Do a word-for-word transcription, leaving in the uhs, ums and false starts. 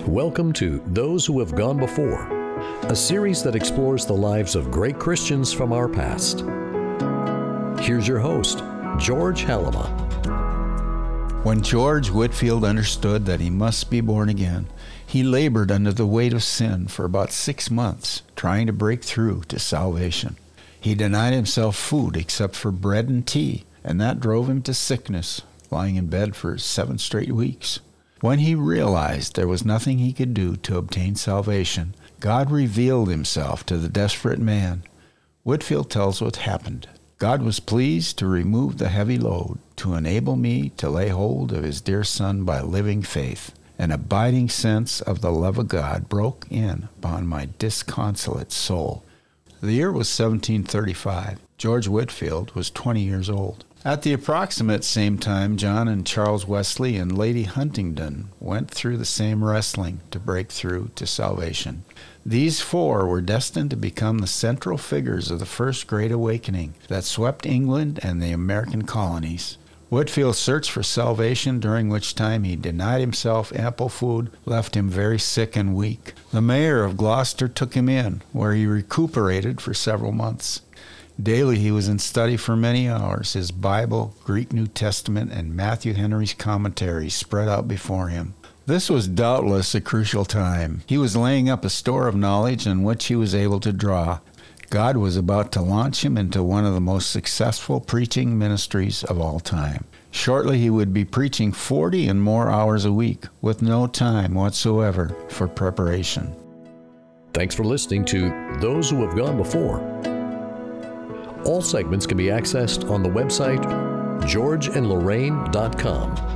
Welcome to Those Who Have Gone Before, a series that explores the lives of great Christians from our past. Here's your host, George Halima. When George Whitefield understood that he must be born again, he labored under the weight of sin for about six months, trying to break through to salvation. He denied himself food except for bread and tea, and that drove him to sickness, lying in bed for seven straight weeks. When he realized there was nothing he could do to obtain salvation, God revealed himself to the desperate man. Whitefield tells what happened. God was pleased to remove the heavy load, to enable me to lay hold of his dear Son by living faith. An abiding sense of the love of God broke in upon my disconsolate soul. The year was seventeen thirty-five. George Whitefield was twenty years old. At the approximate same time, John and Charles Wesley and Lady Huntingdon went through the same wrestling to break through to salvation. These four were destined to become the central figures of the first Great Awakening that swept England and the American colonies. Whitefield searched for salvation, during which time he denied himself ample food, left him very sick and weak. The mayor of Gloucester took him in, where he recuperated for several months. Daily he was in study for many hours, his Bible, Greek New Testament, and Matthew Henry's commentaries spread out before him. This was doubtless a crucial time. He was laying up a store of knowledge on which he was able to draw. God was about to launch him into one of the most successful preaching ministries of all time. Shortly he would be preaching forty and more hours a week, with no time whatsoever for preparation. Thanks for listening to Those Who Have Gone Before. All segments can be accessed on the website george and lorraine dot com.